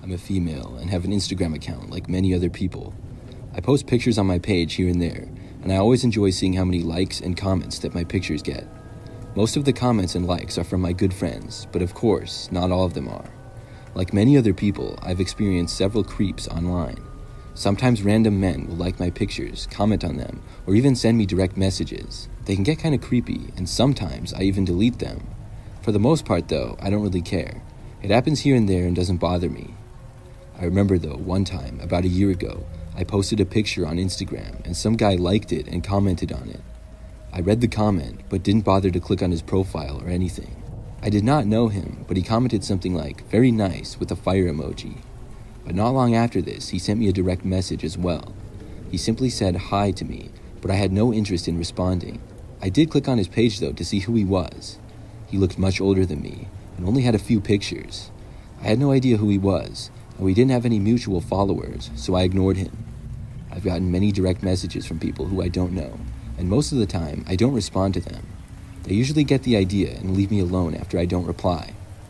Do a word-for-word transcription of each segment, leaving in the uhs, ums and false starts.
I'm a female and have an Instagram account like many other people. I post pictures on my page here and there, and I always enjoy seeing how many likes and comments that my pictures get. Most of the comments and likes are from my good friends, but of course, not all of them are. Like many other people, I've experienced several creeps online. Sometimes random men will like my pictures, comment on them, or even send me direct messages. They can get kind of creepy, and sometimes I even delete them. For the most part though, I don't really care. It happens here and there and doesn't bother me. I remember though, one time, about a year ago, I posted a picture on Instagram and some guy liked it and commented on it. I read the comment, but didn't bother to click on his profile or anything. I did not know him, but he commented something like, "very nice," with a fire emoji. But not long after this, he sent me a direct message as well. He simply said hi to me, but I had no interest in responding. I did click on his page though to see who he was. He looked much older than me, and only had a few pictures. I had no idea who he was, and we didn't have any mutual followers, so I ignored him. I've gotten many direct messages from people who I don't know, and most of the time, I don't respond to them. They usually get the idea and leave me alone after I don't reply.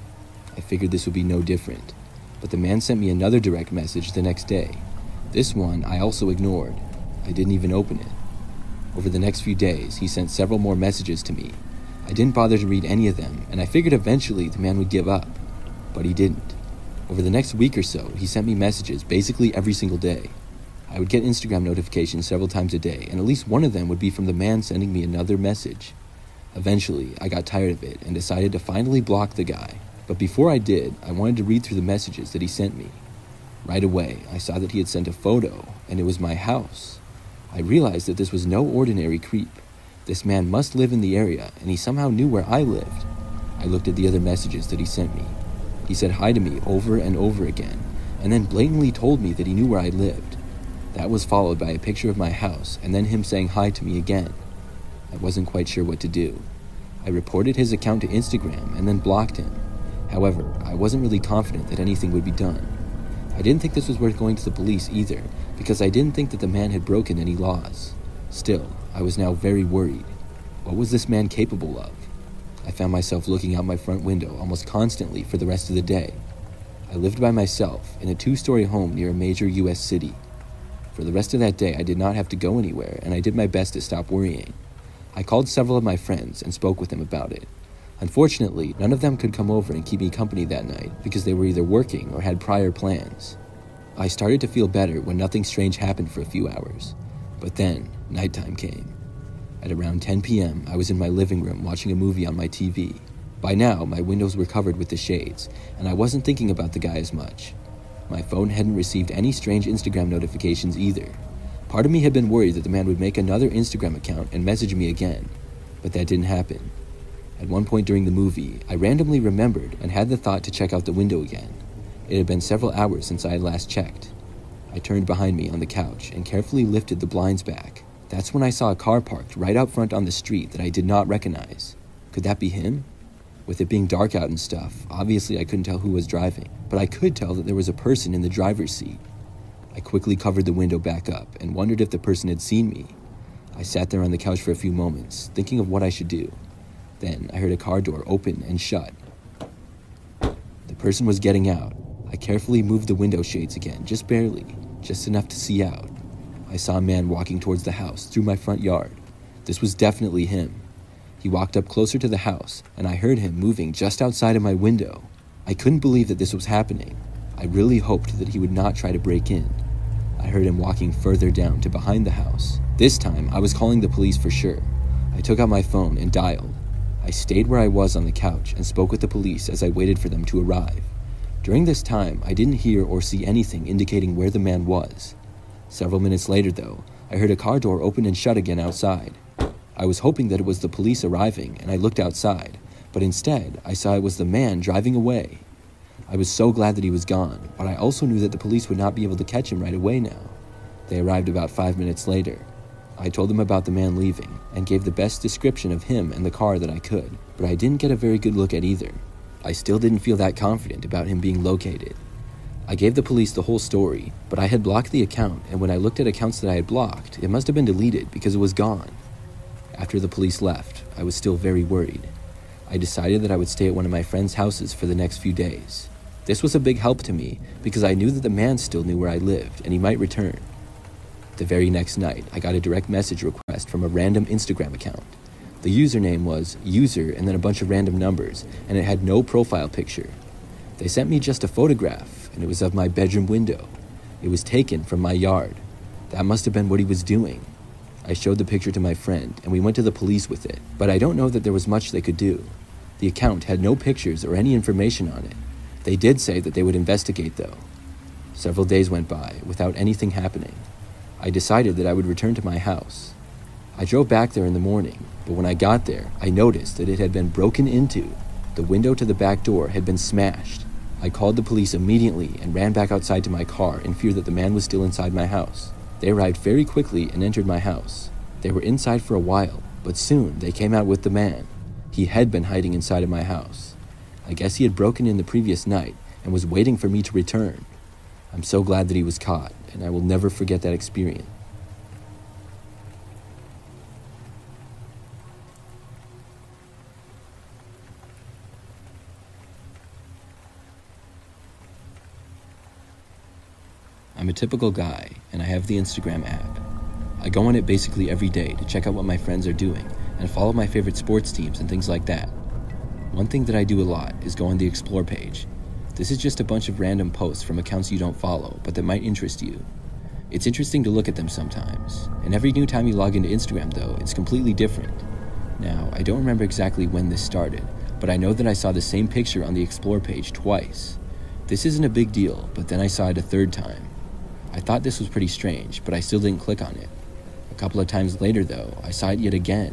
I figured this would be no different, but the man sent me another direct message the next day. This one I also ignored. I didn't even open it. Over the next few days, he sent several more messages to me. I didn't bother to read any of them, and I figured eventually the man would give up, but he didn't. Over the next week or so, he sent me messages basically every single day. I would get Instagram notifications several times a day, and at least one of them would be from the man sending me another message. Eventually, I got tired of it and decided to finally block the guy. But before I did, I wanted to read through the messages that he sent me. Right away, I saw that he had sent a photo, and it was my house. I realized that this was no ordinary creep. This man must live in the area, and he somehow knew where I lived. I looked at the other messages that he sent me. He said hi to me over and over again, and then blatantly told me that he knew where I lived. That was followed by a picture of my house, and then him saying hi to me again. I wasn't quite sure what to do. I reported his account to Instagram and then blocked him. However, I wasn't really confident that anything would be done. I didn't think this was worth going to the police either, because I didn't think that the man had broken any laws. Still, I was now very worried. What was this man capable of? I found myself looking out my front window almost constantly for the rest of the day. I lived by myself in a two-story home near a major U S city. For the rest of that day, I did not have to go anywhere, and I did my best to stop worrying. I called several of my friends and spoke with them about it. Unfortunately, none of them could come over and keep me company that night because they were either working or had prior plans. I started to feel better when nothing strange happened for a few hours. But then, nighttime came. At around ten p.m., I was in my living room watching a movie on my T V. By now, my windows were covered with the shades, and I wasn't thinking about the guy as much. My phone hadn't received any strange Instagram notifications either. Part of me had been worried that the man would make another Instagram account and message me again, but that didn't happen. At one point during the movie, I randomly remembered and had the thought to check out the window again. It had been several hours since I had last checked. I turned behind me on the couch and carefully lifted the blinds back. That's when I saw a car parked right out front on the street that I did not recognize. Could that be him? With it being dark out and stuff, obviously I couldn't tell who was driving, but I could tell that there was a person in the driver's seat. I quickly covered the window back up and wondered if the person had seen me. I sat there on the couch for a few moments, thinking of what I should do. Then I heard a car door open and shut. The person was getting out. I carefully moved the window shades again, just barely, just enough to see out. I saw a man walking towards the house through my front yard. This was definitely him. He walked up closer to the house, and I heard him moving just outside of my window. I couldn't believe that this was happening. I really hoped that he would not try to break in. I heard him walking further down to behind the house. This time, I was calling the police for sure. I took out my phone and dialed. I stayed where I was on the couch and spoke with the police as I waited for them to arrive. During this time, I didn't hear or see anything indicating where the man was. Several minutes later, though, I heard a car door open and shut again outside. I was hoping that it was the police arriving, and I looked outside, but instead, I saw it was the man driving away. I was so glad that he was gone, but I also knew that the police would not be able to catch him right away now. They arrived about five minutes later. I told them about the man leaving, and gave the best description of him and the car that I could, but I didn't get a very good look at either. I still didn't feel that confident about him being located. I gave the police the whole story, but I had blocked the account, and when I looked at accounts that I had blocked, it must have been deleted because it was gone. After the police left, I was still very worried. I decided that I would stay at one of my friends' houses for the next few days. This was a big help to me because I knew that the man still knew where I lived and he might return. The very next night, I got a direct message request from a random Instagram account. The username was user and then a bunch of random numbers, and it had no profile picture. They sent me just a photograph, and it was of my bedroom window. It was taken from my yard. That must have been what he was doing. I showed the picture to my friend, and we went to the police with it, but I don't know that there was much they could do. The account had no pictures or any information on it. They did say that they would investigate, though. Several days went by without anything happening. I decided that I would return to my house. I drove back there in the morning, but when I got there, I noticed that it had been broken into. The window to the back door had been smashed. I called the police immediately and ran back outside to my car in fear that the man was still inside my house. They arrived very quickly and entered my house. They were inside for a while, but soon they came out with the man. He had been hiding inside of my house. I guess he had broken in the previous night and was waiting for me to return. I'm so glad that he was caught, and I will never forget that experience. I'm a typical guy, and I have the Instagram app. I go on it basically every day to check out what my friends are doing and follow my favorite sports teams and things like that. One thing that I do a lot is go on the Explore page. This is just a bunch of random posts from accounts you don't follow, but that might interest you. It's interesting to look at them sometimes, and every new time you log into Instagram though, it's completely different. Now, I don't remember exactly when this started, but I know that I saw the same picture on the Explore page twice. This isn't a big deal, but then I saw it a third time. I thought this was pretty strange, but I still didn't click on it. A couple of times later though, I saw it yet again.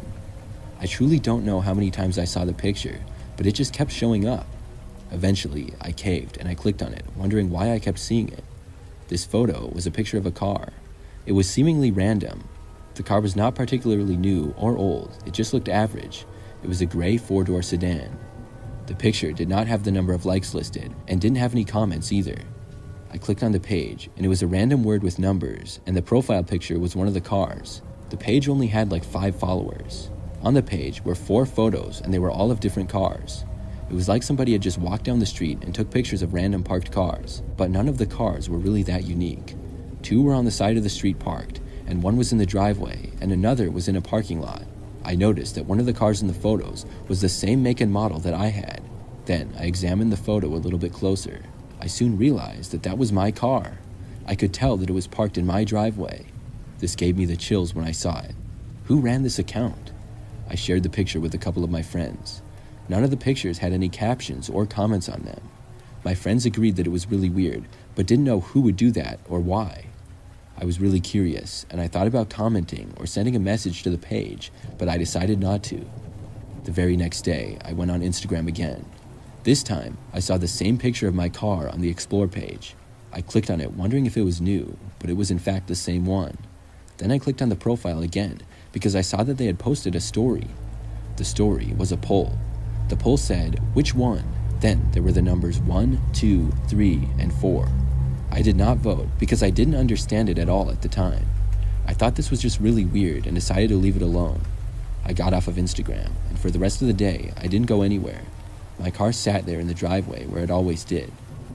I truly don't know how many times I saw the picture, but it just kept showing up. Eventually, I caved and I clicked on it, wondering why I kept seeing it. This photo was a picture of a car. It was seemingly random. The car was not particularly new or old, it just looked average. It was a gray four-door sedan. The picture did not have the number of likes listed and didn't have any comments either. I clicked on the page, and it was a random word with numbers, and the profile picture was one of the cars. The page only had like five followers. On the page were four photos, and they were all of different cars. It was like somebody had just walked down the street and took pictures of random parked cars, but none of the cars were really that unique. Two were on the side of the street parked, and one was in the driveway, and another was in a parking lot. I noticed that one of the cars in the photos was the same make and model that I had. Then I examined the photo a little bit closer. I soon realized that that was my car. I could tell that it was parked in my driveway. This gave me the chills when I saw it. Who ran this account? I shared the picture with a couple of my friends. None of the pictures had any captions or comments on them. My friends agreed that it was really weird, but didn't know who would do that or why. I was really curious, and I thought about commenting or sending a message to the page, but I decided not to. The very next day, I went on Instagram again. This time, I saw the same picture of my car on the Explore page. I clicked on it wondering if it was new, but it was in fact the same one. Then I clicked on the profile again because I saw that they had posted a story. The story was a poll. The poll said, "Which one?" Then there were the numbers one, two, three, and four. I did not vote because I didn't understand it at all at the time. I thought this was just really weird and decided to leave it alone. I got off of Instagram, and for the rest of the day, I didn't go anywhere. My car sat there in the driveway where it always did.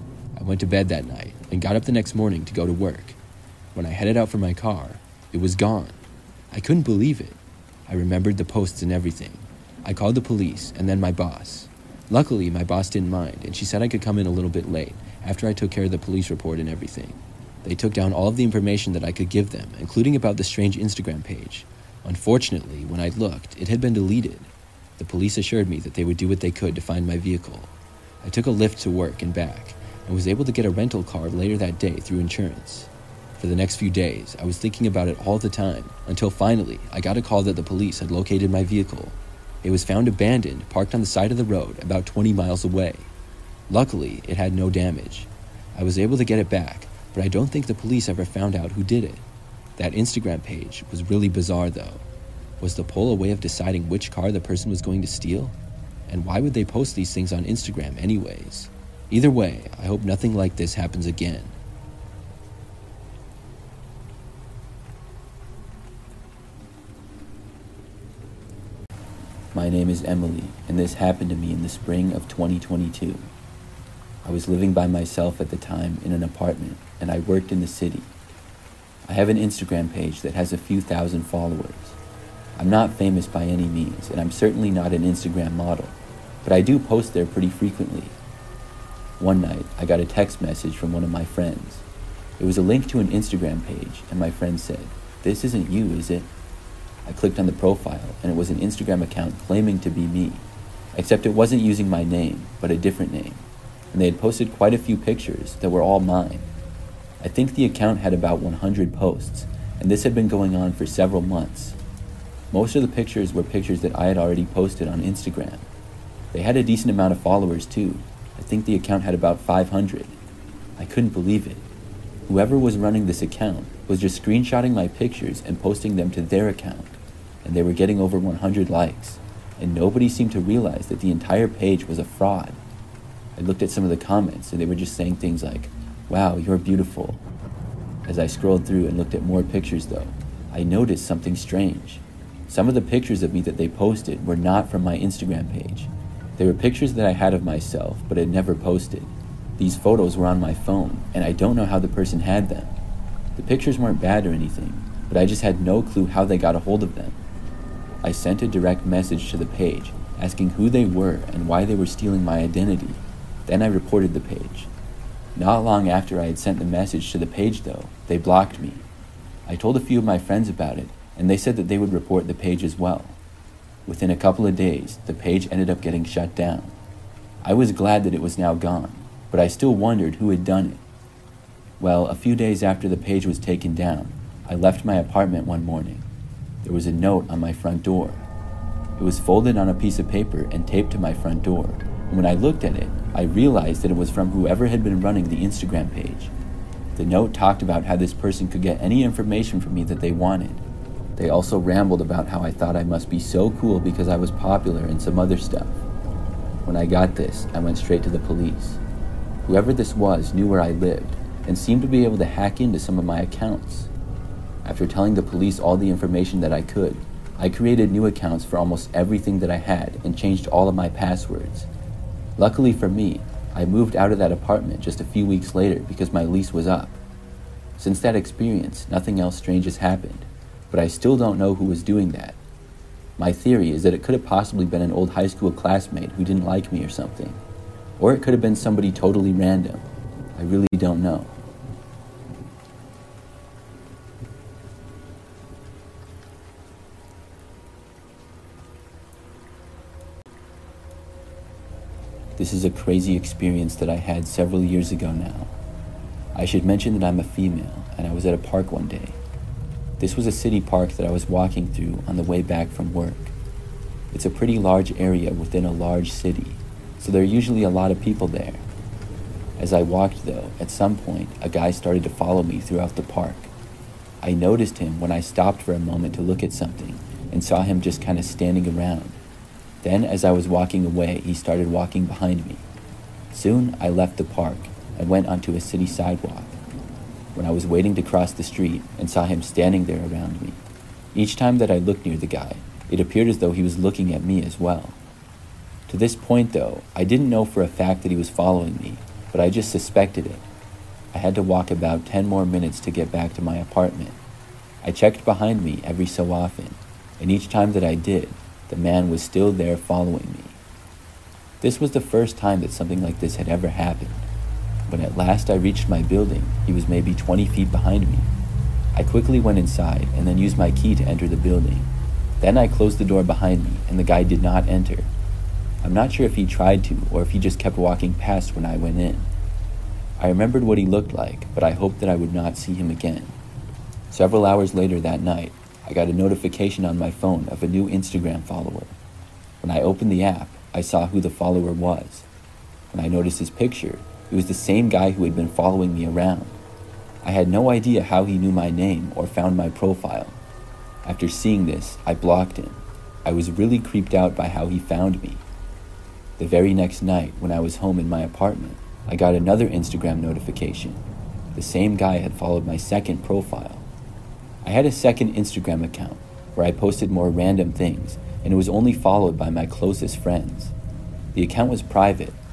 I went to bed that night and got up the next morning to go to work. When I headed out for my car, it was gone. I couldn't believe it. I remembered the posts and everything. I called the police and then my boss. Luckily, my boss didn't mind, and she said I could come in a little bit late after I took care of the police report and everything. They took down all of the information that I could give them, including about the strange Instagram page. Unfortunately, when I looked, it had been deleted. The police assured me that they would do what they could to find my vehicle. I took a Lyft to work and back, and was able to get a rental car later that day through insurance. For the next few days, I was thinking about it all the time, until finally, I got a call that the police had located my vehicle. It was found abandoned, parked on the side of the road about twenty miles away. Luckily, it had no damage. I was able to get it back, but I don't think the police ever found out who did it. That Instagram page was really bizarre though. Was the poll a way of deciding which car the person was going to steal? And why would they post these things on Instagram anyways? Either way, I hope nothing like this happens again. My name is Emily, and this happened to me in the spring of twenty twenty-two. I was living by myself at the time in an apartment, and I worked in the city. I have an Instagram page that has a few thousand followers. I'm not famous by any means, and I'm certainly not an Instagram model, but I do post there pretty frequently. One night, I got a text message from one of my friends. It was a link to an Instagram page, and my friend said, "This isn't you, is it?" I clicked on the profile, and it was an Instagram account claiming to be me, except it wasn't using my name, but a different name, and they had posted quite a few pictures that were all mine. I think the account had about one hundred posts, and this had been going on for several months. Most of the pictures were pictures that I had already posted on Instagram. They had a decent amount of followers too. I think the account had about five hundred. I couldn't believe it. Whoever was running this account was just screenshotting my pictures and posting them to their account, and they were getting over one hundred likes, and nobody seemed to realize that the entire page was a fraud. I looked at some of the comments, and they were just saying things like, "Wow, you're beautiful." As I scrolled through and looked at more pictures though, I noticed something strange. Some of the pictures of me that they posted were not from my Instagram page. They were pictures that I had of myself, but had never posted. These photos were on my phone, and I don't know how the person had them. The pictures weren't bad or anything, but I just had no clue how they got a hold of them. I sent a direct message to the page, asking who they were and why they were stealing my identity. Then I reported the page. Not long after I had sent the message to the page though, they blocked me. I told a few of my friends about it, and they said that they would report the page as well. Within a couple of days, the page ended up getting shut down. I was glad that it was now gone, but I still wondered who had done it. Well, a few days after the page was taken down, I left my apartment one morning. There was a note on my front door. It was folded on a piece of paper and taped to my front door, and when I looked at it, I realized that it was from whoever had been running the Instagram page. The note talked about how this person could get any information from me that they wanted. They also rambled about how I thought I must be so cool because I was popular and some other stuff. When I got this, I went straight to the police. Whoever this was knew where I lived and seemed to be able to hack into some of my accounts. After telling the police all the information that I could, I created new accounts for almost everything that I had and changed all of my passwords. Luckily for me, I moved out of that apartment just a few weeks later because my lease was up. Since that experience, nothing else strange has happened, but I still don't know who was doing that. My theory is that it could have possibly been an old high school classmate who didn't like me or something, or it could have been somebody totally random. I really don't know. This is a crazy experience that I had several years ago now. I should mention that I'm a female, and I was at a park one day. This was a city park that I was walking through on the way back from work. It's a pretty large area within a large city, so there are usually a lot of people there. As I walked though, at some point, a guy started to follow me throughout the park. I noticed him when I stopped for a moment to look at something, and saw him just kind of standing around. Then, as I was walking away, he started walking behind me. Soon, I left the park and went onto a city sidewalk. When I was waiting to cross the street and saw him standing there around me, each time that I looked near the guy, it appeared as though he was looking at me as well. To this point though, I didn't know for a fact that he was following me, but I just suspected it. I had to walk about ten more minutes to get back to my apartment. I checked behind me every so often, and each time that I did, the man was still there following me. This was the first time that something like this had ever happened. When at last I reached my building, he was maybe twenty feet behind me. I quickly went inside and then used my key to enter the building. Then I closed the door behind me and the guy did not enter. I'm not sure if he tried to or if he just kept walking past when I went in. I remembered what he looked like, but I hoped that I would not see him again. Several hours later that night, I got a notification on my phone of a new Instagram follower. When I opened the app, I saw who the follower was. When I noticed his picture, it was the same guy who had been following me around. I had no idea how he knew my name or found my profile. After seeing this, I blocked him. I was really creeped out by how he found me. The very next night, when I was home in my apartment, I got another Instagram notification. The same guy had followed my second profile. I had a second Instagram account where I posted more random things, and it was only followed by my closest friends. The account was private,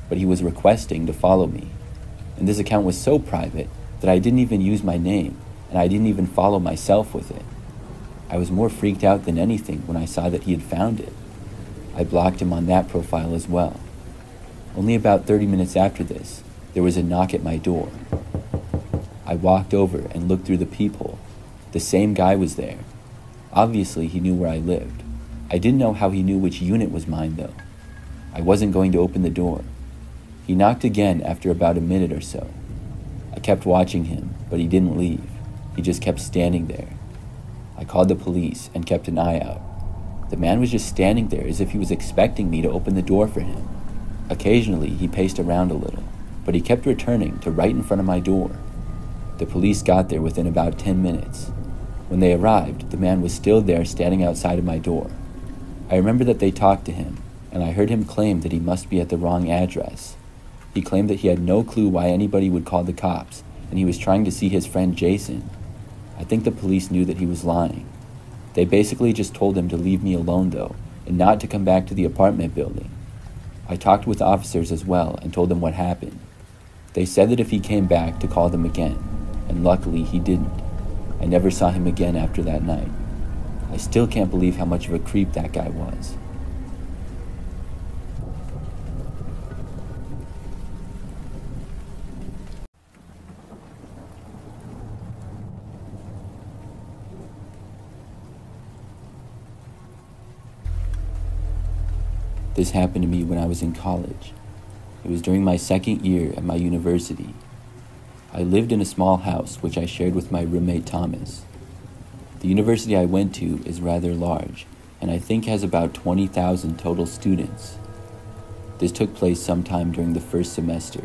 but he was requesting to follow me. And this account was so private that I didn't even use my name, and I didn't even follow myself with it. I was more freaked out than anything when I saw that he had found it. I blocked him on that profile as well. Only about thirty minutes after this, there was a knock at my door. I walked over and looked through the peephole. The same guy was there. Obviously, he knew where I lived. I didn't know how he knew which unit was mine, though. I wasn't going to open the door. He knocked again after about a minute or so. I kept watching him, but he didn't leave. He just kept standing there. I called the police and kept an eye out. The man was just standing there as if he was expecting me to open the door for him. Occasionally, he paced around a little, but he kept returning to right in front of my door. The police got there within about ten minutes. When they arrived, the man was still there standing outside of my door. I remember that they talked to him, and I heard him claim that he must be at the wrong address. He claimed that he had no clue why anybody would call the cops, and he was trying to see his friend Jason. I think the police knew that he was lying. They basically just told him to leave me alone, though, and not to come back to the apartment building. I talked with officers as well and told them what happened. They said that if he came back, to call them again, and luckily he didn't. I never saw him again after that night. I still can't believe how much of a creep that guy was. This happened to me when I was in college. It was during my second year at my university. I lived in a small house which I shared with my roommate Thomas. The university I went to is rather large, and I think has about twenty thousand total students. This took place sometime during the first semester.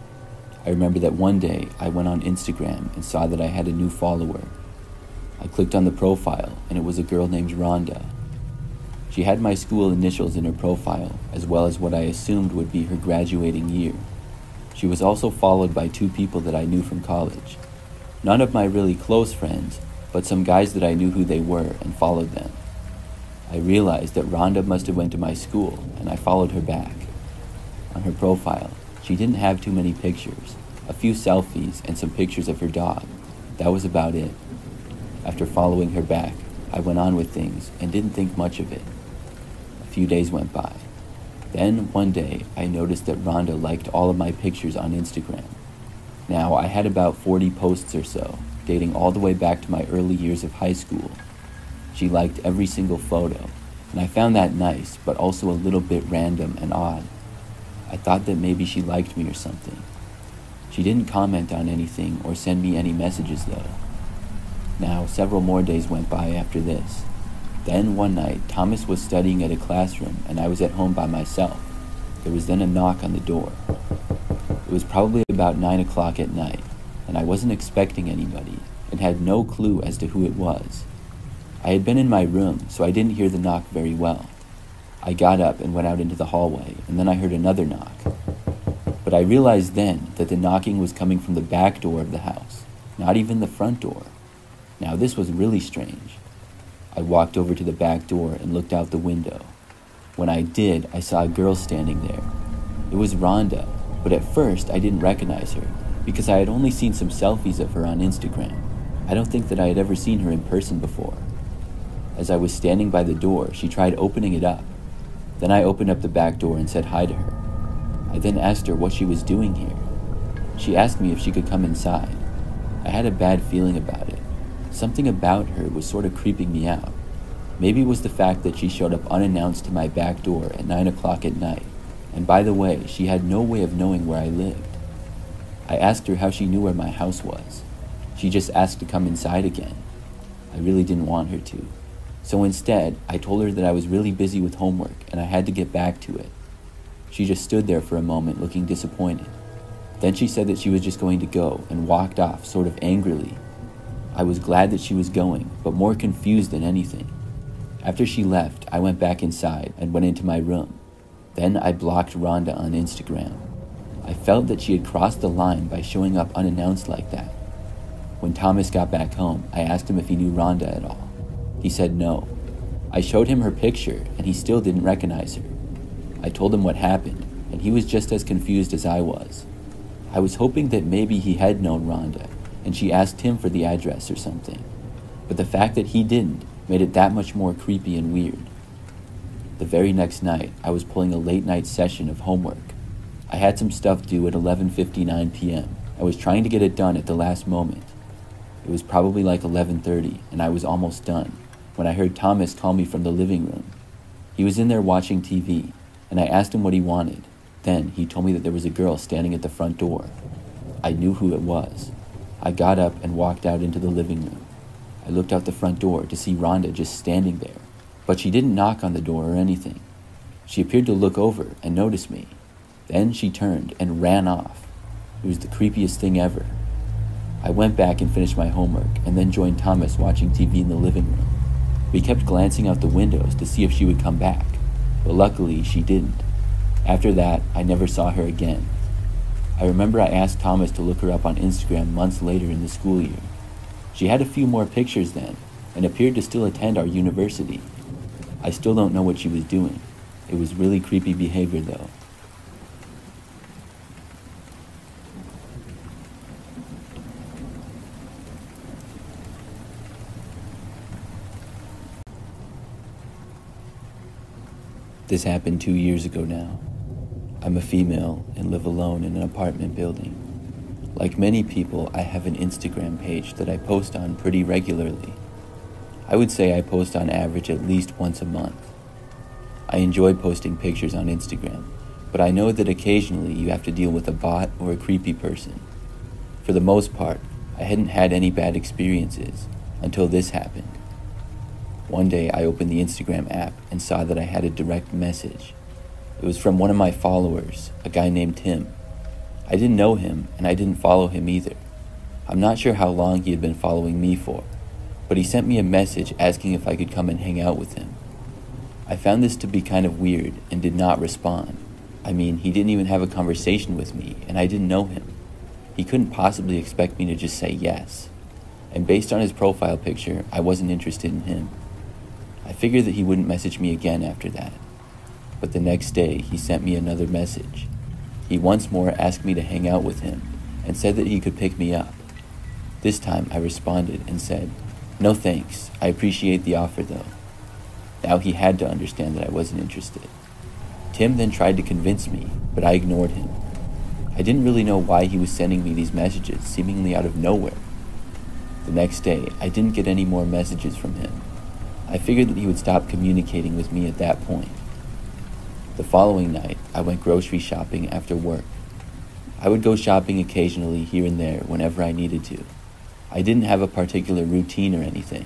I remember that one day I went on Instagram and saw that I had a new follower. I clicked on the profile, and it was a girl named Rhonda. She had my school initials in her profile, as well as what I assumed would be her graduating year. She was also followed by two people that I knew from college. None of my really close friends, but some guys that I knew who they were and followed them. I realized that Rhonda must have went to my school, and I followed her back. On her profile, she didn't have too many pictures, a few selfies and some pictures of her dog. That was about it. After following her back, I went on with things and didn't think much of it. A few days went by. Then, one day, I noticed that Rhonda liked all of my pictures on Instagram. Now, I had about forty posts or so, dating all the way back to my early years of high school. She liked every single photo, and I found that nice, but also a little bit random and odd. I thought that maybe she liked me or something. She didn't comment on anything or send me any messages, though. Now, several more days went by after this. Then, one night, Thomas was studying at a classroom, and I was at home by myself. There was then a knock on the door. It was probably about nine o'clock at night, and I wasn't expecting anybody, and had no clue as to who it was. I had been in my room, so I didn't hear the knock very well. I got up and went out into the hallway, and then I heard another knock. But I realized then that the knocking was coming from the back door of the house, not even the front door. Now, this was really strange. I walked over to the back door and looked out the window. When I did, I saw a girl standing there. It was Rhonda, but at first I didn't recognize her because I had only seen some selfies of her on Instagram. I don't think that I had ever seen her in person before. As I was standing by the door, she tried opening it up. Then I opened up the back door and said hi to her. I then asked her what she was doing here. She asked me if she could come inside. I had a bad feeling about it. Something about her was sort of creeping me out. Maybe it was the fact that she showed up unannounced to my back door at nine o'clock at night, and by the way, she had no way of knowing where I lived. I asked her how she knew where my house was. She just asked to come inside again. I really didn't want her to. So instead, I told her that I was really busy with homework and I had to get back to it. She just stood there for a moment looking disappointed. Then she said that she was just going to go and walked off sort of angrily. I was glad that she was going, but more confused than anything. After she left, I went back inside and went into my room. Then I blocked Rhonda on Instagram. I felt that she had crossed the line by showing up unannounced like that. When Thomas got back home, I asked him if he knew Rhonda at all. He said no. I showed him her picture, and he still didn't recognize her. I told him what happened, and he was just as confused as I was. I was hoping that maybe he had known Rhonda, and she asked him for the address or something. But the fact that he didn't made it that much more creepy and weird. The very next night, I was pulling a late-night session of homework. I had some stuff due at eleven fifty-nine p.m. I was trying to get it done at the last moment. It was probably like eleven thirty, and I was almost done, when I heard Thomas call me from the living room. He was in there watching T V, and I asked him what he wanted. Then he told me that there was a girl standing at the front door. I knew who it was. I got up and walked out into the living room. I looked out the front door to see Rhonda just standing there, but she didn't knock on the door or anything. She appeared to look over and notice me. Then she turned and ran off. It was the creepiest thing ever. I went back and finished my homework and then joined Thomas watching T V in the living room. We kept glancing out the windows to see if she would come back, but luckily she didn't. After that, I never saw her again. I remember I asked Thomas to look her up on Instagram months later in the school year. She had a few more pictures then, and appeared to still attend our university. I still don't know what she was doing. It was really creepy behavior though. This happened two years ago now. I'm a female and live alone in an apartment building. Like many people, I have an Instagram page that I post on pretty regularly. I would say I post on average at least once a month. I enjoy posting pictures on Instagram, but I know that occasionally you have to deal with a bot or a creepy person. For the most part, I hadn't had any bad experiences until this happened. One day I opened the Instagram app and saw that I had a direct message. It was from one of my followers, a guy named Tim. I didn't know him, and I didn't follow him either. I'm not sure how long he had been following me for, but he sent me a message asking if I could come and hang out with him. I found this to be kind of weird and did not respond. I mean, he didn't even have a conversation with me, and I didn't know him. He couldn't possibly expect me to just say yes. And based on his profile picture, I wasn't interested in him. I figured that he wouldn't message me again after that. But the next day, he sent me another message. He once more asked me to hang out with him and said that he could pick me up. This time, I responded and said, "No thanks, I appreciate the offer though." Now he had to understand that I wasn't interested. Tim then tried to convince me, but I ignored him. I didn't really know why he was sending me these messages seemingly out of nowhere. The next day, I didn't get any more messages from him. I figured that he would stop communicating with me at that point. The following night, I went grocery shopping after work. I would go shopping occasionally here and there whenever I needed to. I didn't have a particular routine or anything.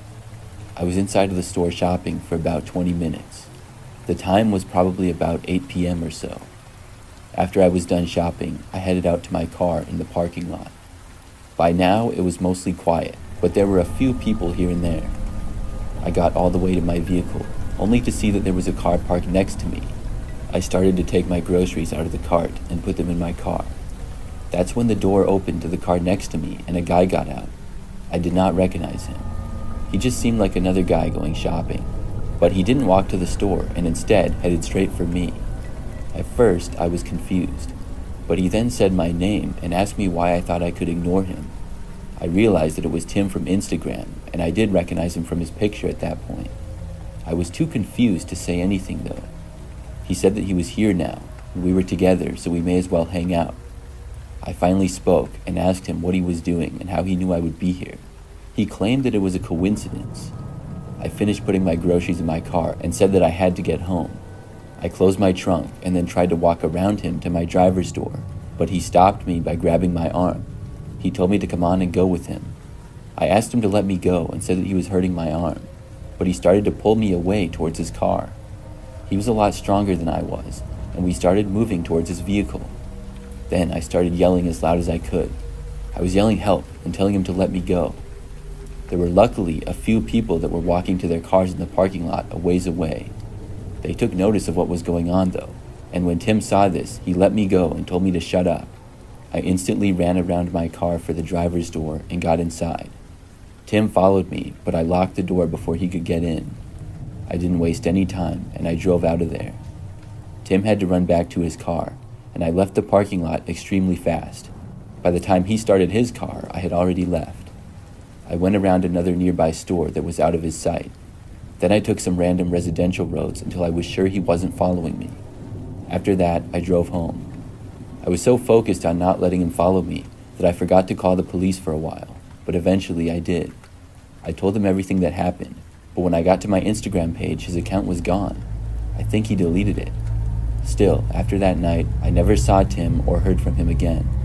I was inside of the store shopping for about twenty minutes. The time was probably about eight p.m. or so. After I was done shopping, I headed out to my car in the parking lot. By now, it was mostly quiet, but there were a few people here and there. I got all the way to my vehicle, only to see that there was a car parked next to me. I started to take my groceries out of the cart and put them in my car. That's when the door opened to the car next to me and a guy got out. I did not recognize him. He just seemed like another guy going shopping, but he didn't walk to the store and instead headed straight for me. At first, I was confused, but he then said my name and asked me why I thought I could ignore him. I realized that it was Tim from Instagram, and I did recognize him from his picture at that point. I was too confused to say anything though. He said that he was here now, and we were together, so we may as well hang out. I finally spoke and asked him what he was doing and how he knew I would be here. He claimed that it was a coincidence. I finished putting my groceries in my car and said that I had to get home. I closed my trunk and then tried to walk around him to my driver's door, but he stopped me by grabbing my arm. He told me to come on and go with him. I asked him to let me go and said that he was hurting my arm, but he started to pull me away towards his car. He was a lot stronger than I was, and we started moving towards his vehicle. Then I started yelling as loud as I could. I was yelling help and telling him to let me go. There were luckily a few people that were walking to their cars in the parking lot a ways away. They took notice of what was going on though, and when Tim saw this, he let me go and told me to shut up. I instantly ran around my car for the driver's door and got inside. Tim followed me, but I locked the door before he could get in. I didn't waste any time, and I drove out of there. Tim had to run back to his car, and I left the parking lot extremely fast. By the time he started his car, I had already left. I went around another nearby store that was out of his sight. Then I took some random residential roads until I was sure he wasn't following me. After that, I drove home. I was so focused on not letting him follow me that I forgot to call the police for a while, but eventually I did. I told him everything that happened, but when I got to my Instagram page, his account was gone. I think he deleted it. Still, after that night, I never saw Tim or heard from him again.